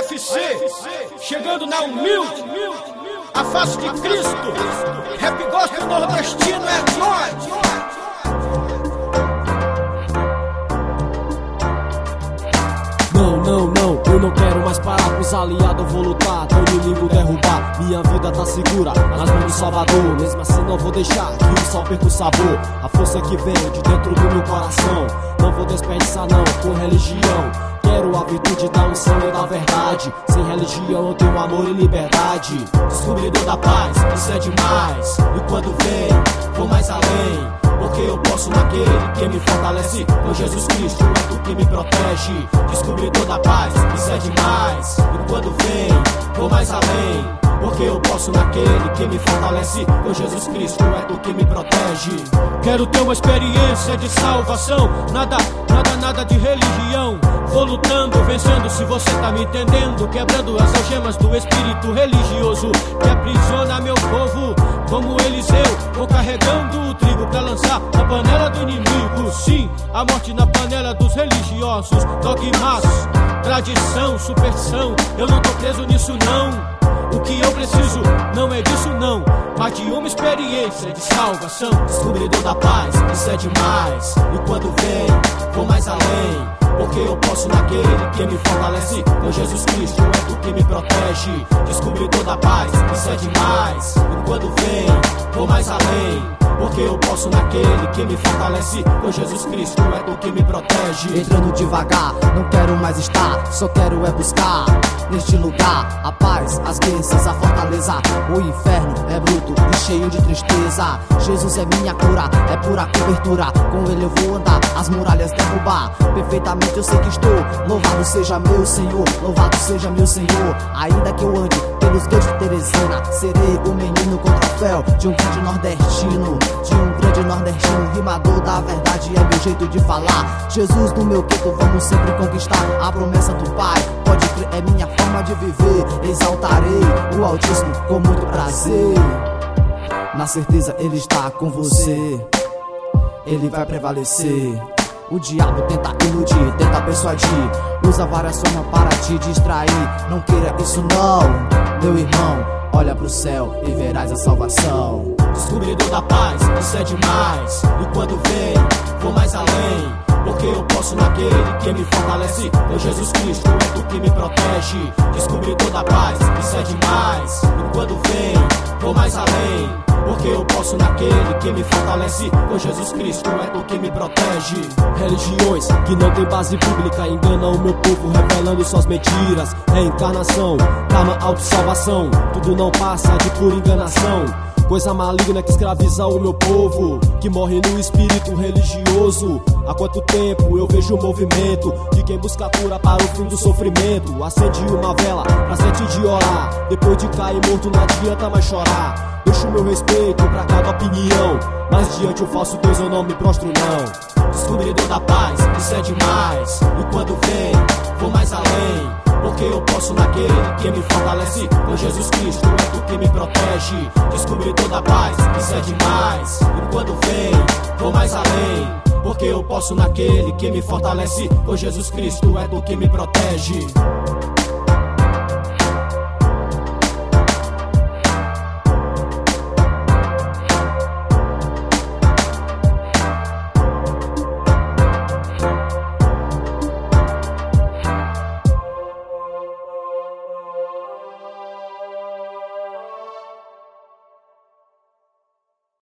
AFC, chegando na humilde, a face de Cristo. Rap gospel nordestino é nóis. Não, eu não quero mais parar com os aliados, eu vou lutar até o inimigo derrubar. Minha vida tá segura nas mãos do Salvador. Mesmo assim não vou deixar que o sal perca o sabor. A força que vem de dentro do meu coração, não vou desperdiçar não com religião. Quero a virtude da unção e da verdade. Sem religião eu tenho amor e liberdade. Descobridor da paz, isso é demais. E quando vem, vou mais além, porque eu posso naquele que me fortalece. Com Jesus Cristo é tu que me protege. Descobridor da paz, isso é demais. E quando vem, vou mais além, porque eu posso naquele que me fortalece. Com Jesus Cristo é tu que me protege. Quero ter uma experiência de salvação. Nada de religião. Vou lutando, vencendo, se você tá me entendendo. Quebrando as algemas do espírito religioso que aprisiona meu povo. Como Eliseu, vou carregando o trigo pra lançar na panela do inimigo. Sim, a morte na panela dos religiosos. Dogmas, tradição, superstição. Eu não tô preso nisso não. O que eu preciso não é disso não, mas de uma experiência de salvação. Descobridor da paz, isso é demais. E quando vem, vou mais além, porque eu posso naquele que me fortalece. Com Jesus Cristo é tu que me protege. Descobridor da paz, isso é demais. E quando vem, vou mais além, porque eu posso naquele que me fortalece. Com Jesus Cristo é tu que me protege. Entrando devagar, não quero mais estar, só quero é buscar neste lugar a paz, as bênçãos, a fortaleza. O inferno é bruto e cheio de tristeza. Jesus é minha cura, é pura cobertura. Com ele eu vou andar, as muralhas derrubar. Perfeitamente eu sei que estou. Louvado seja meu Senhor, louvado seja meu Senhor. Ainda que eu ande pelos guetos de Teresina, serei o menino com troféu de um grande nordestino. De um grande nordestino, rimador da verdade é meu jeito de falar. Jesus no meu gueto, vamos sempre conquistar a promessa do Pai. Pode crer, é minha forma de viver. Exaltarei o Altíssimo com muito prazer. Na certeza ele está com você, ele vai prevalecer. O diabo tenta iludir, tenta persuadir, usa várias formas para te distrair. Não queira isso não, meu irmão. Olha pro céu e verás a salvação. Descobridor da paz, isso é demais. E quando vem, vou mais além, porque eu posso naquele que me fortalece. Com Jesus Cristo é tu que me protege. Descobridor da paz, isso é demais. E quando vem, vou mais além, porque eu posso naquele que me fortalece. Com Jesus Cristo é tu que me protege. Religiões que não tem base bíblica enganam o meu povo, revelando suas mentiras. Reencarnação, karma, autossalvação, tudo não passa de pura enganação. Coisa maligna que escraviza o meu povo, que morre no espírito religioso. Há quanto tempo eu vejo o movimento de quem busca cura para o fim do sofrimento. Acende uma vela pra sente de orar, depois de cair morto não adianta mais chorar. Deixo o meu respeito pra cada opinião, mas diante o falso Deus eu não me prostro não. Descobridor da paz, isso é demais. E quando vem, vou mais além, porque eu posso naquele que me fortalece. Com Jesus Cristo é tu que me protege. Descobridor da paz, isso é demais. E quando vem, vou mais além, porque eu posso naquele que me fortalece. Com Jesus Cristo é tu que me protege.